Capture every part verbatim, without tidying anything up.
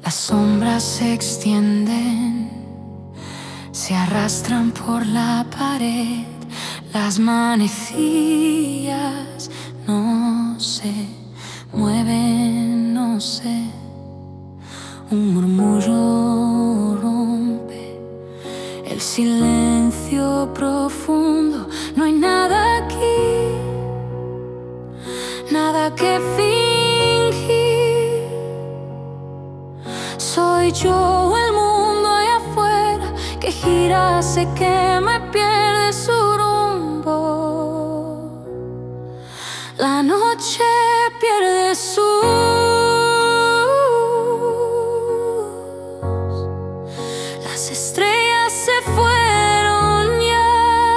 Las sombras se extienden, se arrastran por la pared. Las manecillas no se mueven, no sé. Un murmullo rompe el silencio profundo. No hay nada aquí, nada que fingir. Soy yo el mundo allá afuera que gira, hace que me pierde su rumbo. La noche pierde su luz. Las estrellas se fueron ya.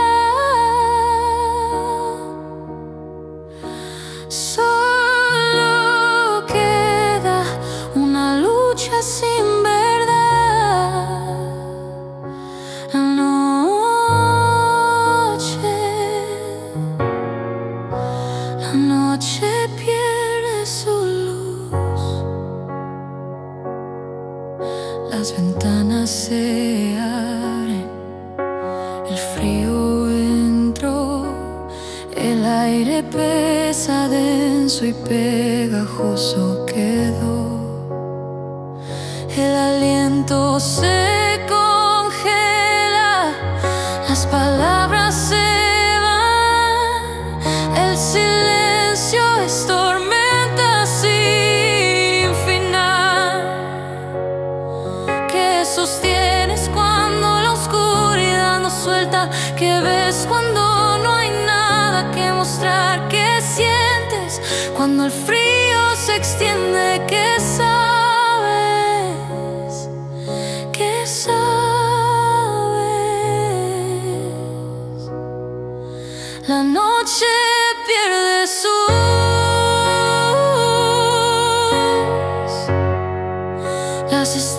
Solo queda una lucha sin verdad. La noche, la noche pierde su luz. Las ventanas se abren, el frío entró, el aire pesa, denso y pegajoso quedó. El aliento se congela, las palabras se van, el silencio es tormenta sin final. ¿Qué sostienes cuando la oscuridad nos suelta? ¿Qué ves cuando no hay nada que mostrar? ¿Qué sientes cuando el frío se extiende? ¿Qué sabes? ¿Qué sabes? La noche pierde su luz. Las